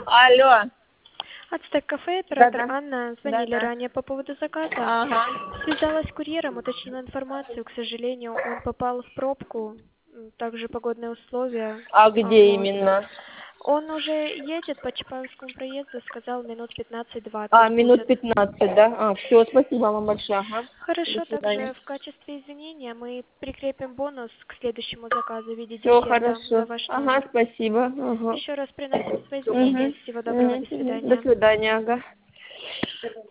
Алло. Ацтек кафе, оператор Да-да. Анна. Звонили Да-да. ранее по поводу заказа. Ага. Связалась с курьером, уточнила информацию. К сожалению, он попал в пробку. Также погодные условия. А где Вот. именно? Он уже едет по Чапаевскому проезду, сказал, минут 15-20 Минут будет. 15, да? Все, спасибо вам большое. Ага. До Хорошо, свидания. также в качестве извинения мы прикрепим бонус к следующему заказу в виде Все десерта за хорошо. ваш Ага, номер. спасибо. Ага. Еще раз приносим свои извинения. Угу. Всего доброго, Угу. до Угу. До свидания. свидания, ага.